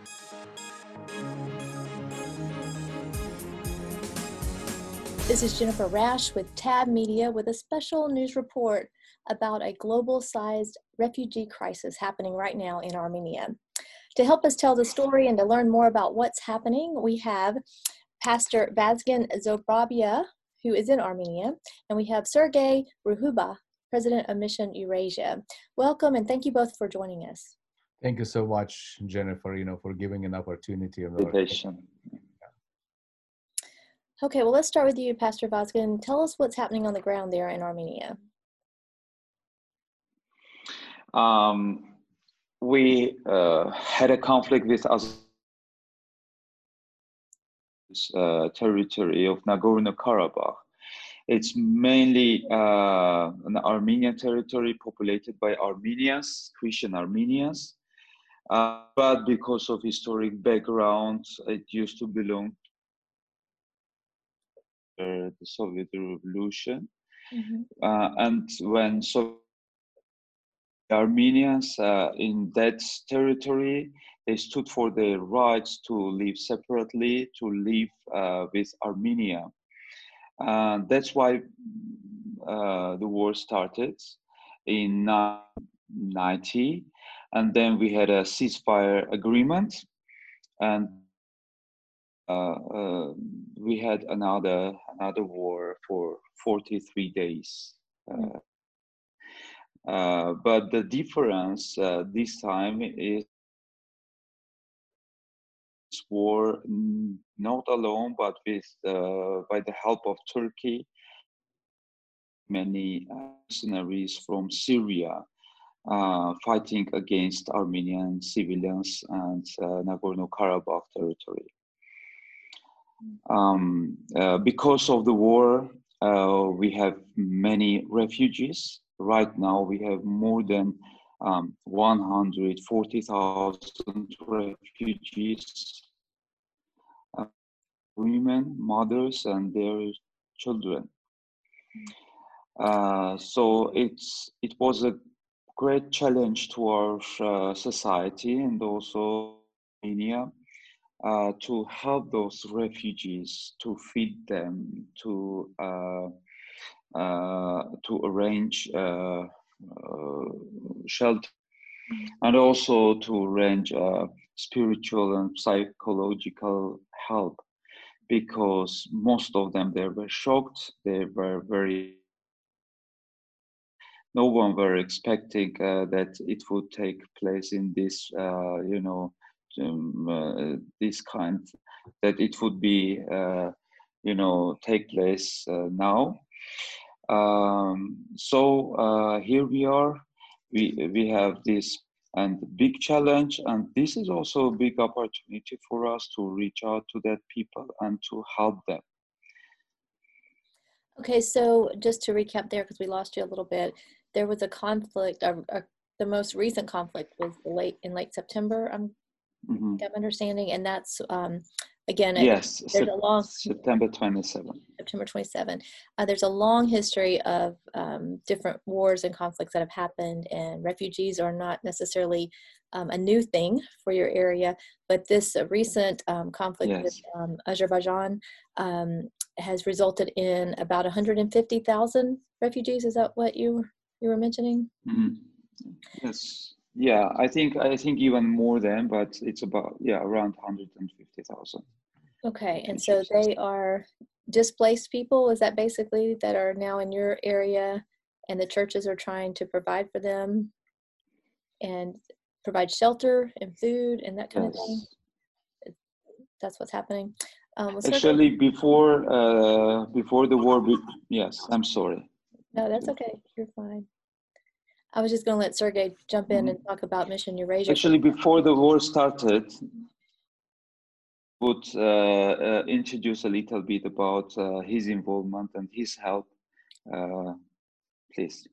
This is Jennifer Rash with Tab Media with a special news report about a global-sized refugee crisis happening right now in Armenia. To help us tell the story and to learn more about what's happening, we have Pastor Vazgen Zobrabia, who is in Armenia, and we have Sergey Ruhuba, President of Mission Eurasia. Welcome, and thank you both for joining us. Thank you so much, Jennifer, for giving an opportunity. Okay, well, let's start with you, Pastor Vazgen. Tell us what's happening on the ground there in Armenia. We had a conflict with us territory of Nagorno-Karabakh. It's mainly an Armenian territory populated by Armenians, Christian Armenians. But because of historic background, it used to belong to the Soviet Revolution. And when Armenians in that territory, they stood for their rights to live separately, to live with Armenia. That's why the war started in 1990, and then we had a ceasefire agreement, and we had another war for 43 days. But the difference this time is war not alone, but with by the help of Turkey, many mercenaries from Syria fighting against Armenian civilians and Nagorno-Karabakh territory. Because of the war, we have many refugees. Right now, we have more than 140,000 refugees, women, mothers, and their children. So it was a great challenge to our society and also Armenia to help those refugees, to feed them, to arrange shelter, and also to arrange spiritual and psychological help, because most of them, they were shocked. They were no one were expecting that it would take place in this, this kind, that it would be, take place now. So here we are. We have this and big challenge, and this is also a big opportunity for us to reach out to that people and to help them. Okay, so just to recap there, because we lost you a little bit, there was a conflict. The most recent conflict was in late September. I'm understanding, and that's again. Yes, there's a long September 27. September 27. There's a long history of different wars and conflicts that have happened, and refugees are not necessarily a new thing for your area, but this recent conflict with Azerbaijan has resulted in about 150,000 refugees. Is that what you were mentioning? Yes. Yeah, I think even more than, but it's about around 150,000. Okay, and so they are displaced people. Is that basically that are now in your area, and the churches are trying to provide for them and provide shelter and food and that kind of thing? That's what's happening. Actually, before the war, yes, I'm sorry. No, that's okay. You're fine. I was just going to let Sergey jump in and talk about Mission Eurasia. Actually, before the war started, would introduce a little bit about his involvement and his help, please.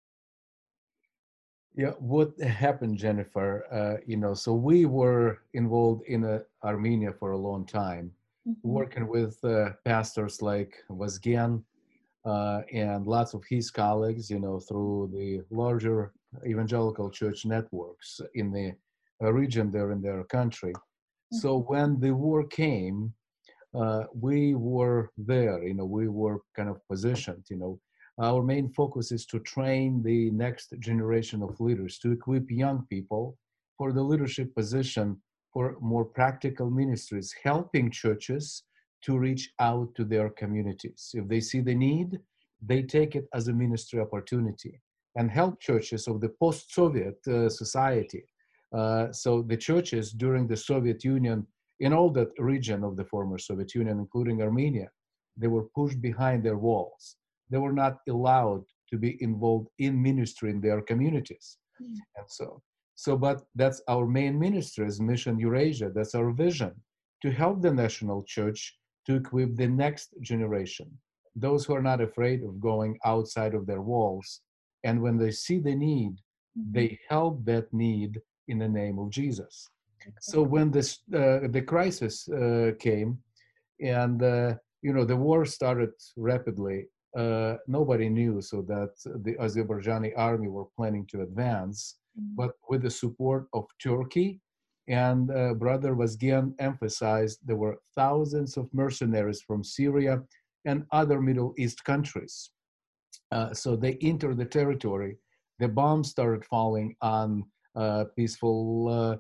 Yeah, what happened, Jennifer? So we were involved in Armenia for a long time, working with pastors like Vazgen and lots of his colleagues, through the larger evangelical church networks in the region there in their country. So when the war came, we were there, we were kind of positioned, Our main focus is to train the next generation of leaders, to equip young people for the leadership position, for more practical ministries, helping churches to reach out to their communities. If they see the need, they take it as a ministry opportunity and help churches of the post-Soviet society. So the churches during the Soviet Union, in all that region of the former Soviet Union, including Armenia, they were pushed behind their walls. They were not allowed to be involved in ministry in their communities. And but that's our main ministry as Mission Eurasia. That's our vision, to help the national church to equip the next generation, those who are not afraid of going outside of their walls. And when they see the need, they help that need in the name of Jesus. So when the crisis came, and the war started rapidly, nobody knew so that the Azerbaijani army were planning to advance, but with the support of Turkey. And Brother Vazgen emphasized there were thousands of mercenaries from Syria and other Middle East countries. So they entered the territory. The bombs started falling on peaceful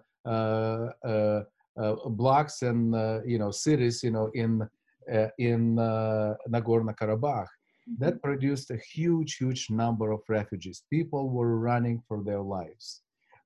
blocks and cities, in Nagorno-Karabakh. That produced a huge number of refugees. People were running for their lives,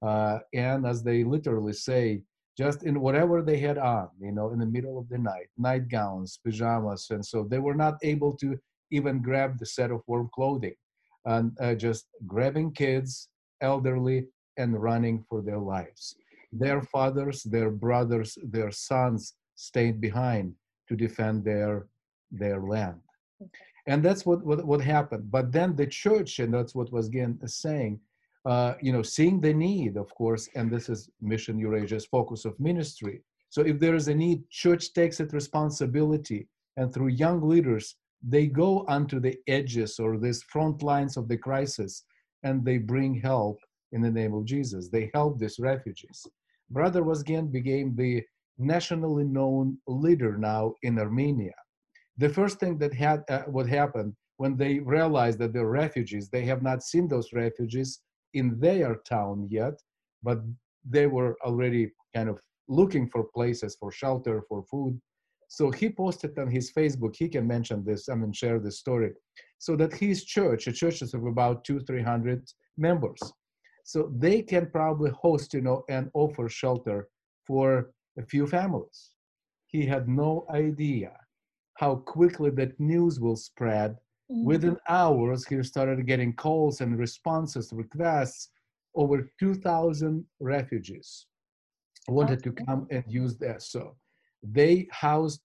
and as they literally say, just in whatever they had on, in the middle of the night, nightgowns, pajamas, and so they were not able to even grab the set of warm clothing, and just grabbing kids, elderly, and running for their lives. Their fathers, their brothers, their sons stayed behind to defend their land. And that's what happened. But then the church, and that's what Vazgen is saying, seeing the need, of course, and this is Mission Eurasia's focus of ministry. So if there is a need, church takes its responsibility, and through young leaders, they go onto the edges or these front lines of the crisis, and they bring help in the name of Jesus. They help these refugees. Brother Vazgen became the nationally known leader now in Armenia. The first thing that what happened when they realized that they're refugees, they have not seen those refugees in their town yet, but they were already kind of looking for places for shelter, for food. So he posted on his Facebook, he can mention this, share this story, so that his church, a church of about 200-300 members, so they can probably host, and offer shelter for a few families. He had no idea how quickly that news will spread. Within hours, he started getting calls and responses, requests. Over 2,000 refugees wanted to come and use that. So they housed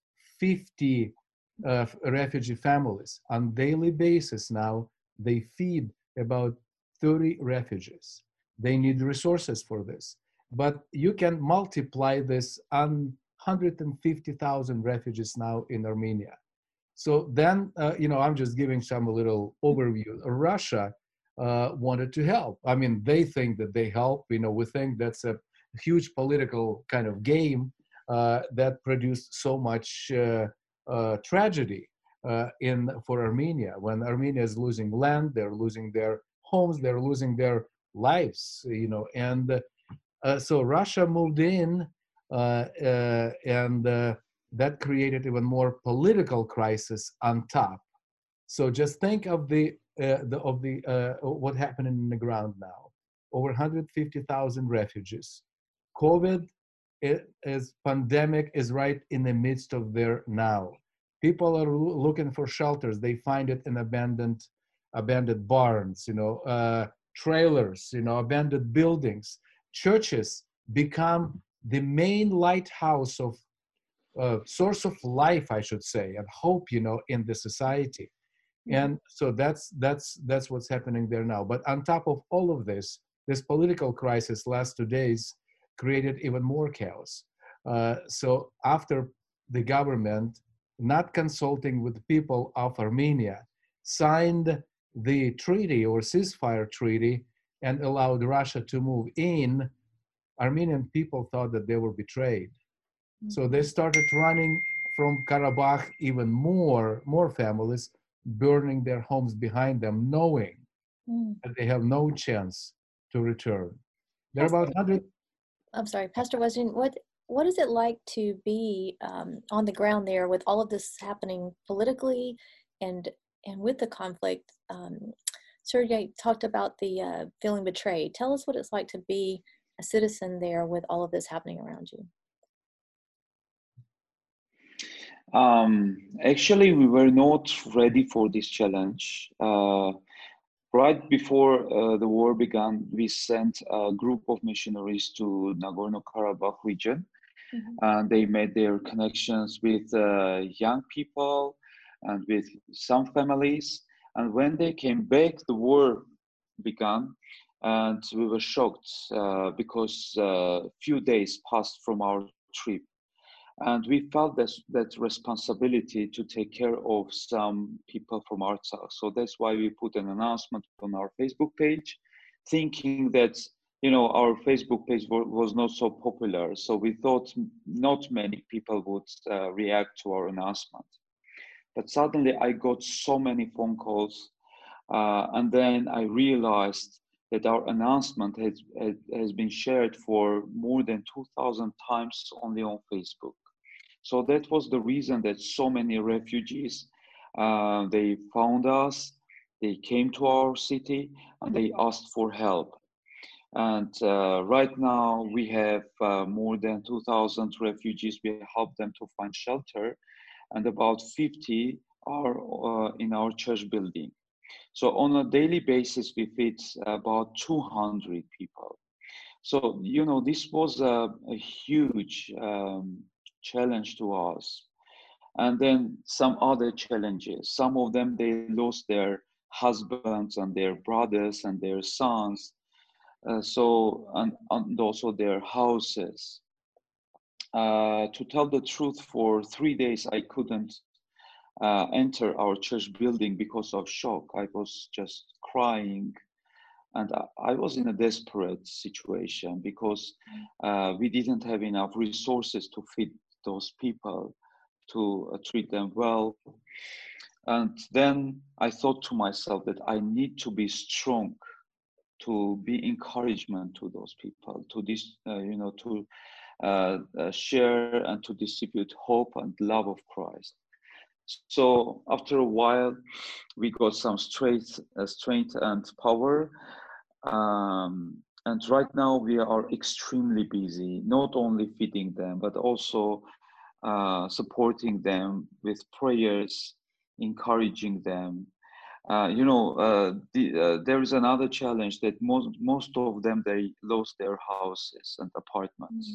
50 refugee families on daily basis now. They feed about 30 refugees. They need resources for this. But you can multiply this on 150,000 refugees now in Armenia. So then, I'm just giving some a little overview. Russia wanted to help. They think that they help. We think that's a huge political kind of game that produced so much tragedy for Armenia. When Armenia is losing land, they're losing their homes, they're losing their lives, and so Russia moved in, and that created even more political crisis on top. So just think of what happened in the ground now. Over 150,000 refugees. COVID pandemic is right in the midst of there now. People are looking for shelters. They find it in abandoned barns, trailers, abandoned buildings. Churches become the main lighthouse of source of life, I should say, and hope, in the society. And so that's what's happening there now. But on top of all of this political crisis last 2 days created even more chaos. So after the government, not consulting with the people of Armenia, signed the treaty or ceasefire treaty and allowed Russia to move in, Armenian people thought that they were betrayed. So they started running from Karabakh, even more families burning their homes behind them, knowing that they have no chance to return. There are about 100. I'm sorry, Pastor Weston, what is it like to be on the ground there with all of this happening politically and with the conflict? Sergey talked about the feeling betrayed. Tell us what it's like to be a citizen there with all of this happening around you. Actually, we were not ready for this challenge. Right before the war began, we sent a group of missionaries to Nagorno-Karabakh region, and they made their connections with young people and with some families. And when they came back, the war began, and we were shocked because a few days passed from our trip. And we felt that responsibility to take care of some people from Artsakh. So that's why we put an announcement on our Facebook page, thinking that our Facebook page was not so popular. So we thought not many people would react to our announcement. But suddenly I got so many phone calls, and then I realized that our announcement has been shared for more than 2,000 times only on Facebook. So that was the reason that so many refugees, they found us, they came to our city, and they asked for help. And right now we have more than 2,000 refugees. We help them to find shelter, and about 50 are in our church building. So on a daily basis, we feed about 200 people. So, this was a huge challenge to us. And then some other challenges. Some of them, they lost their husbands and their brothers and their sons. And also their houses. To tell the truth, for 3 days, I couldn't enter our church building because of shock. I was just crying. And I was in a desperate situation because we didn't have enough resources to feed those people, to treat them well. And then I thought to myself that I need to be strong, to be encouragement to those people, to share and to distribute hope and love of Christ. So after a while, we got some strength and power. And right now we are extremely busy, not only feeding them, but also supporting them with prayers, encouraging them. There is another challenge that most of them, they lost their houses and apartments.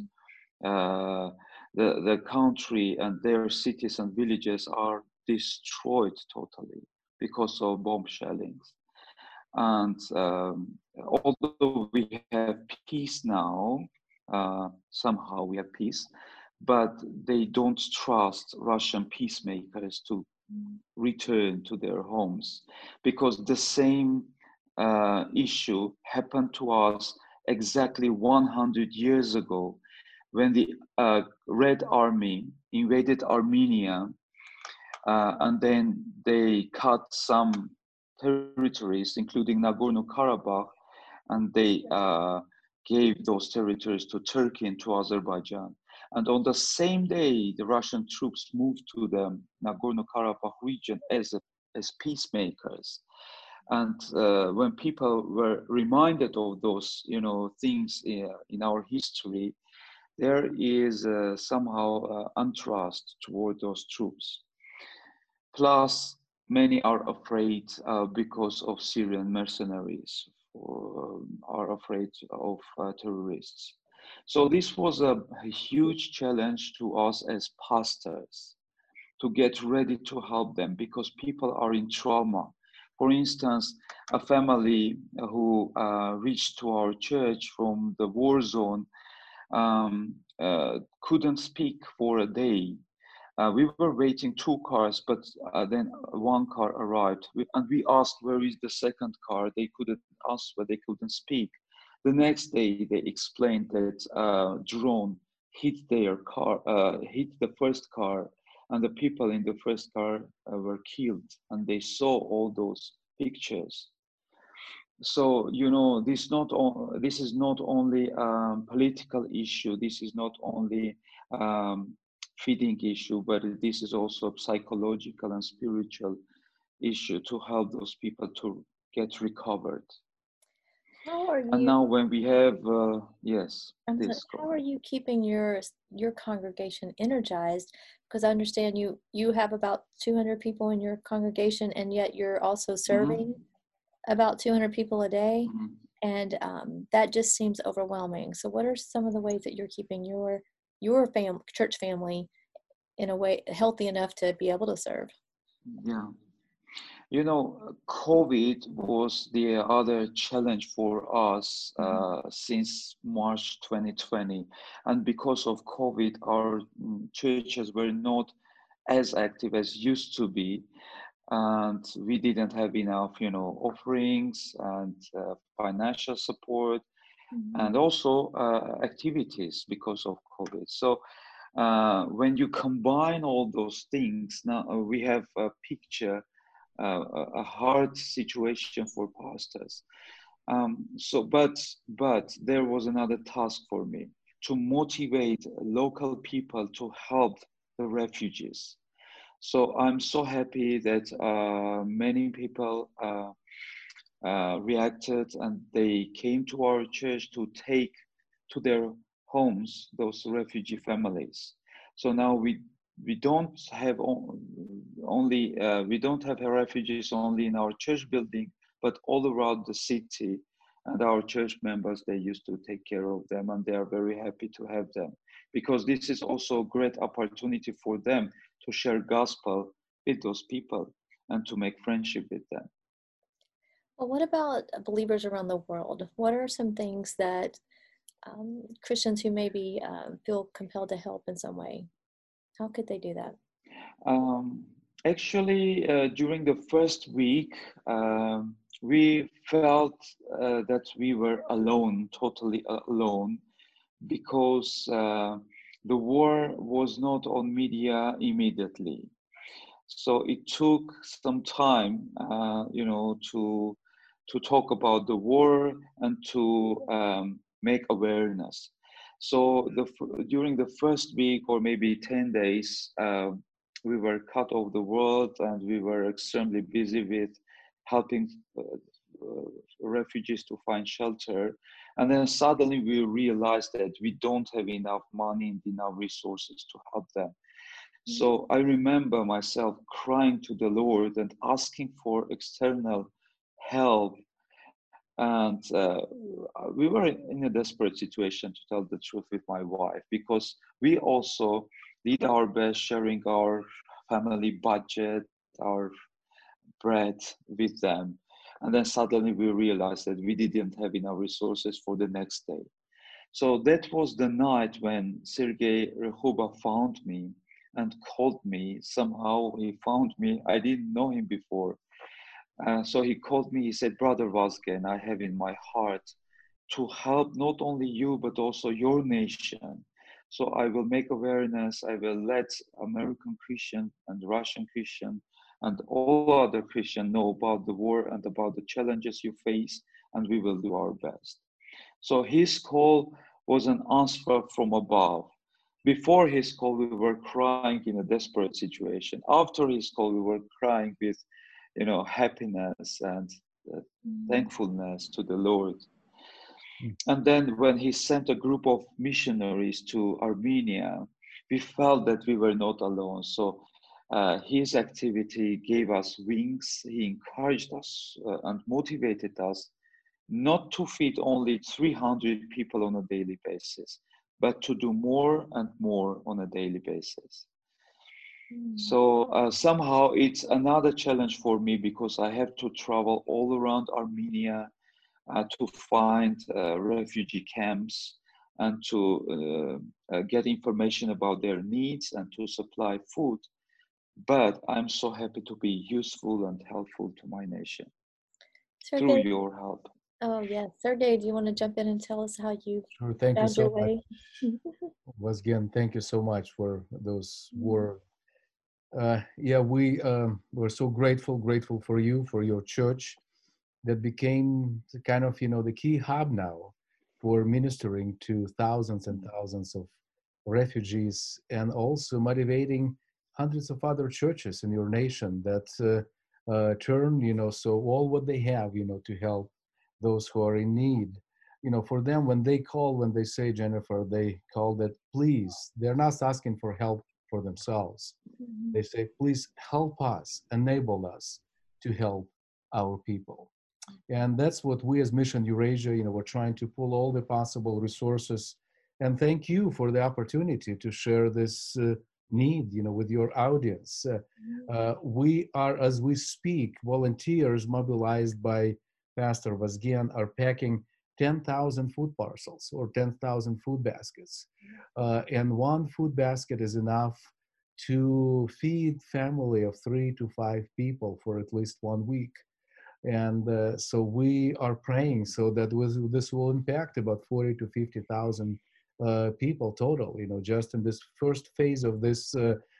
The country and their cities and villages are destroyed totally because of bomb shellings. And although we have peace now, somehow we have peace, but they don't trust Russian peacemakers to return to their homes, because the same issue happened to us exactly 100 years ago when the Red Army invaded Armenia, and then they cut some territories, including Nagorno-Karabakh, and they gave those territories to Turkey and to Azerbaijan. And on the same day, the Russian troops moved to the Nagorno-Karabakh region as peacemakers. And when people were reminded of those, things in our history, there is somehow untrust toward those troops. Plus, many are afraid because of Syrian mercenaries, or are afraid of terrorists. So this was a huge challenge to us as pastors, to get ready to help them, because people are in trauma. For instance, a family who reached to our church from the war zone couldn't speak for a day. We were waiting 2 cars, but then 1 car arrived. And we asked, where is the second car? They couldn't answer, they couldn't speak. The next day, they explained that drone hit their car, hit the first car, and the people in the first car were killed, and they saw all those pictures. So this is not only a political issue, this is not only feeding issue, but this is also a psychological and spiritual issue to help those people to get recovered. How are And you? now when we have, yes, please go How are ahead. you keeping your congregation energized? Because I understand you have about 200 people in your congregation, and yet you're also serving about 200 people a day, and that just seems overwhelming. So, what are some of the ways that you're keeping your church family in a way healthy enough to be able to serve? Yeah. COVID was the other challenge for us since March 2020. And because of COVID, our churches were not as active as used to be. And we didn't have enough, offerings and financial support, and also activities because of COVID. So when you combine all those things, now we have a picture, a hard situation for pastors. But there was another task for me, to motivate local people to help the refugees. So I'm so happy that many people reacted, and they came to our church to take to their homes those refugee families. So now we don't have only we don't have refugees only in our church building, but all around the city. And our church members, they used to take care of them, and they are very happy to have them, because this is also a great opportunity for them to share gospel with those people and to make friendship with them. Well, what about believers around the world? What are some things that Christians who maybe feel compelled to help in some way, how could they do that? Actually, during the first week, we felt that we were alone, totally alone, because the war was not on media immediately. So it took some time, to talk about the war and to make awareness. So during the first week, or maybe 10 days, we were cut off the world, and we were extremely busy with helping refugees to find shelter. And then suddenly we realized that we don't have enough money and enough resources to help them. So I remember myself crying to the Lord and asking for external help. And we were in a desperate situation, to tell the truth, with my wife, because we also did our best sharing our family budget, our bread with them. And then suddenly we realized that we didn't have enough resources for the next day. So that was the night when Sergei Rehuba found me and called me. Somehow he found me. I didn't know him before. So he called me. He said, "Brother Vazgen, I have in my heart to help not only you, but also your nation. So I will make awareness. I will let American Christian and Russian Christian and all other Christians know about the war and about the challenges you face, and we will do our best." So his call was an answer from above. Before his call, we were crying in a desperate situation. After his call, we were crying with, happiness and thankfulness to the Lord. And then when he sent a group of missionaries to Armenia, we felt that we were not alone. So his activity gave us wings. He encouraged us and motivated us not to feed only 300 people on a daily basis, but to do more and more on a daily basis. So somehow it's another challenge for me, because I have to travel all around Armenia to find refugee camps and to get information about their needs and to supply food. But I'm so happy to be useful and helpful to my nation through your help. Oh, yeah. Sergey, do you want to jump in and tell us how you Sure. Thank you found your so much. way? Once again, thank you so much for those words. Yeah, we're so grateful for you, for your church that became the kind of, the key hub now for ministering to thousands and thousands of refugees, and also motivating hundreds of other churches in your nation that turn, so all what they have, to help those who are in need. For them, when they call, when they say, Jennifer, they call that please, they're not asking for help for themselves. They say, please help us, enable us to help our people. And that's what we as Mission Eurasia, we're trying to pull all the possible resources. And thank you for the opportunity to share this need, with your audience. We are, as we speak, volunteers mobilized by Pastor Vazgen are packing 10,000 food parcels or 10,000 food baskets. And one food basket is enough to feed family of 3 to 5 people for at least 1 week. And so we are praying so that this will impact about 40 to 50,000 people total, just in this first phase of this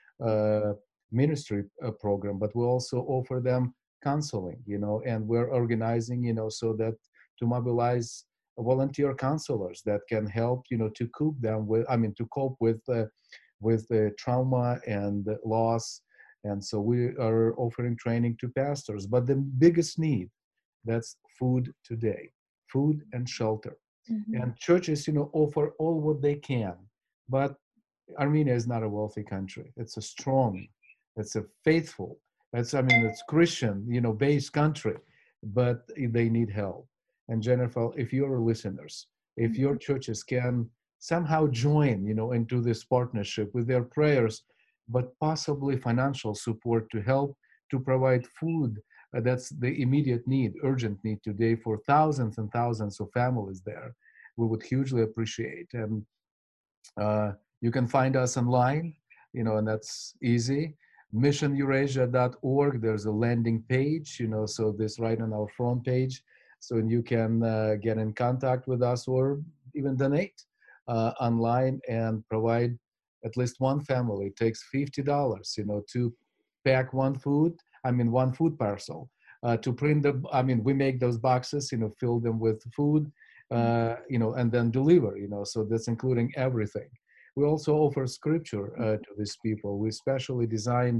ministry program. But we also offer them counseling, and we're organizing, so that to mobilize volunteer counselors that can help, to cope them with, to cope with the trauma and loss. And so we are offering training to pastors. But the biggest need, that's food today, food and shelter. And churches, offer all what they can. But Armenia is not a wealthy country. It's a strong, it's a faithful, it's Christian, based country, but they need help. And Jennifer, if your listeners, if your churches can somehow join, into this partnership with their prayers, but possibly financial support to help to provide food, that's the immediate need, urgent need today for thousands and thousands of families there, we would hugely appreciate. And you can find us online, and that's easy. MissionEurasia.org. There's a landing page, so this right on our front page. So you can get in contact with us or even donate online and provide at least one family. It takes $50, to pack one food parcel. To print we make those boxes, fill them with food, and then deliver, so that's including everything. We also offer scripture to these people. We specially designed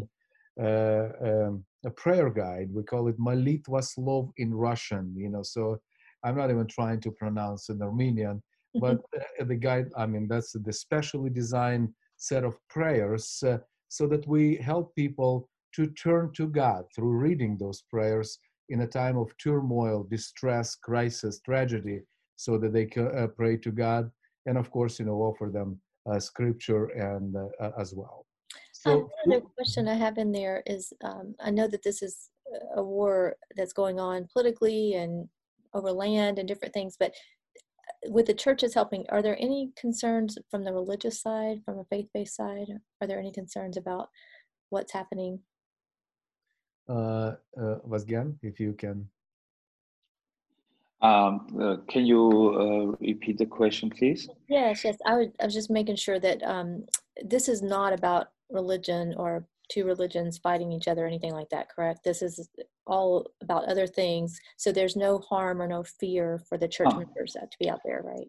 a prayer guide. We call it Molitva Slov in Russian, so I'm not even trying to pronounce in Armenian, but the guide, that's the specially designed set of prayers so that we help people to turn to God through reading those prayers in a time of turmoil, distress, crisis, tragedy, so that they can pray to God, and of course, offer them scripture and as well. So another question I have in there is, I know that this is a war that's going on politically and over land and different things, but with the churches helping, are there any concerns from the religious side, from a faith-based side? Are there any concerns about what's happening? Vazgen, if you can. Can you repeat the question, please? Yes. I was just making sure that this is not about religion or two religions fighting each other or anything like that, correct? This is all about other things. So there's no harm or no fear for the church members to be out there, right?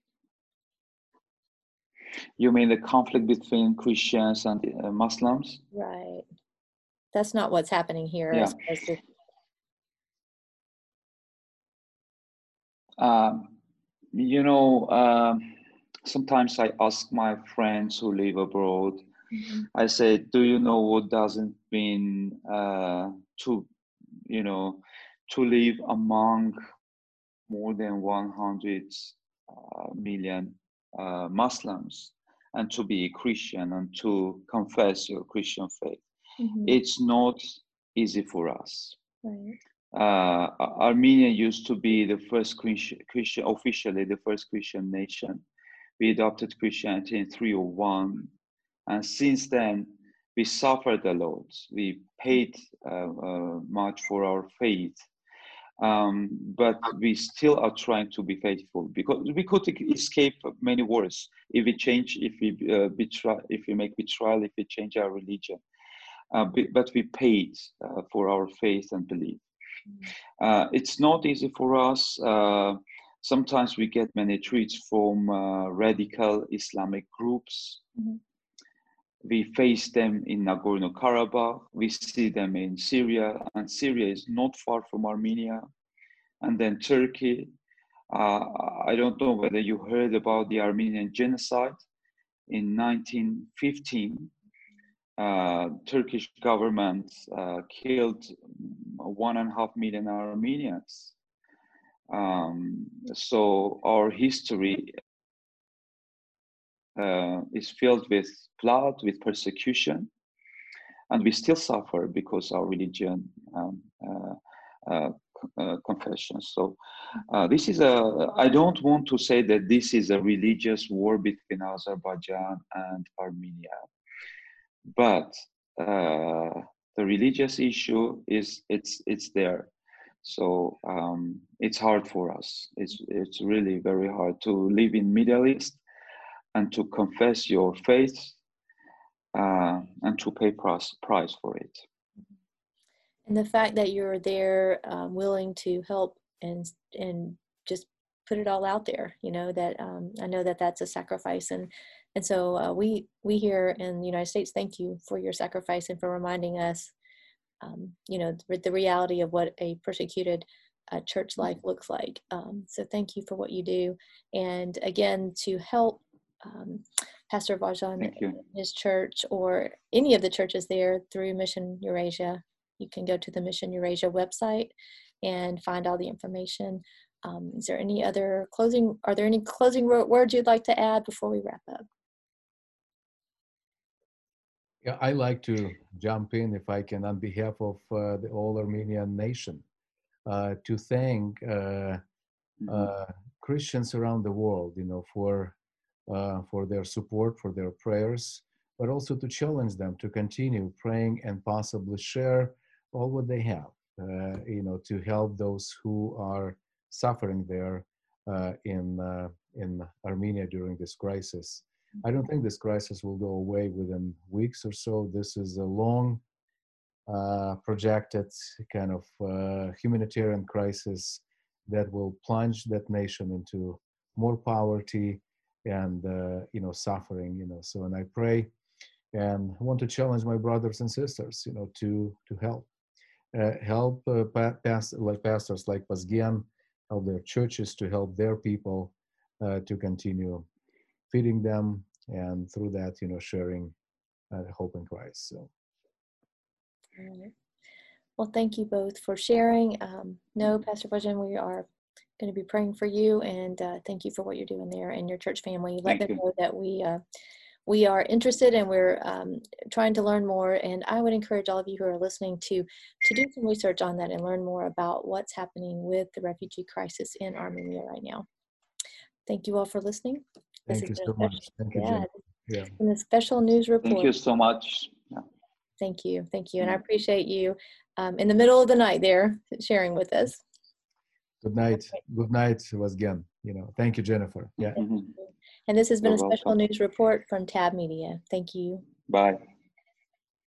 You mean the conflict between Christians and Muslims? Right. That's not what's happening here. Yeah. Sometimes I ask my friends who live abroad, I say, do you know what does it mean to live among more than 100 million Muslims and to be a Christian and to confess your Christian faith? It's not easy for us. Right. Armenia used to be the first Christian, officially the first Christian nation. We adopted Christianity in 301, and since then we suffered a lot. We paid much for our faith, But we still are trying to be faithful, because we could escape many wars if we change, if we make betrayal, if we change our religion. But we paid for our faith and belief. It's not easy for us. Sometimes we get many threats from radical Islamic groups. Mm-hmm. We face them in Nagorno-Karabakh. We see them in Syria, and Syria is not far from Armenia. And then Turkey. I don't know whether you heard about the Armenian genocide in 1915. Turkish government killed 1.5 million Armenians. So our history is filled with blood, with persecution, and we still suffer because our religion confessions. So this is I don't want to say that this is a religious war between Azerbaijan and Armenia, but the religious issue is it's there. So it's hard for us. It's really very hard to live in Middle East and to confess your faith and to pay price for it. And the fact that you're there, willing to help and just put it all out there, you know, that I know that that's a sacrifice, and so we here in the United States thank you for your sacrifice and for reminding us, you know, the reality of what a persecuted church life looks like. So thank you for what you do, and again to help Pastor Vajan and his church or any of the churches there through Mission Eurasia. You can go to the Mission Eurasia website and find all the information. Is there any other closing? Are there any closing words you'd like to add before we wrap up? Yeah, I like to jump in, if I can, on behalf of the whole Armenian nation, to thank Christians around the world, you know, for their support, for their prayers, but also to challenge them to continue praying and possibly share all what they have, you know, to help those who are suffering there in Armenia during this crisis. I don't think this crisis will go away within weeks or so. This is a long projected kind of humanitarian crisis that will plunge that nation into more poverty and you know, suffering, you know. So, and I pray and I want to challenge my brothers and sisters, you know, to help pastors like Vazgen, help their churches to help their people to continue feeding them, and through that, you know, sharing hope in Christ. So. All right. Well, thank you both for sharing. No, Pastor Vajan, we are going to be praying for you, and thank you for what you're doing there and your church family. Let them know that we are interested and we're trying to learn more. And I would encourage all of you who are listening to do some research on that and learn more about what's happening with the refugee crisis in Armenia right now. Thank you all for listening. Thank you so much. Thank you, Jen. Yeah. In the special news report. Thank you so much. Yeah. Thank you. Thank you. And I appreciate you in the middle of the night there sharing with us. Good night. Good night, Vazgen. You know, thank you, Jennifer. Yeah. And this has been You're a special welcome. news report from TAB Media. Thank you. Bye.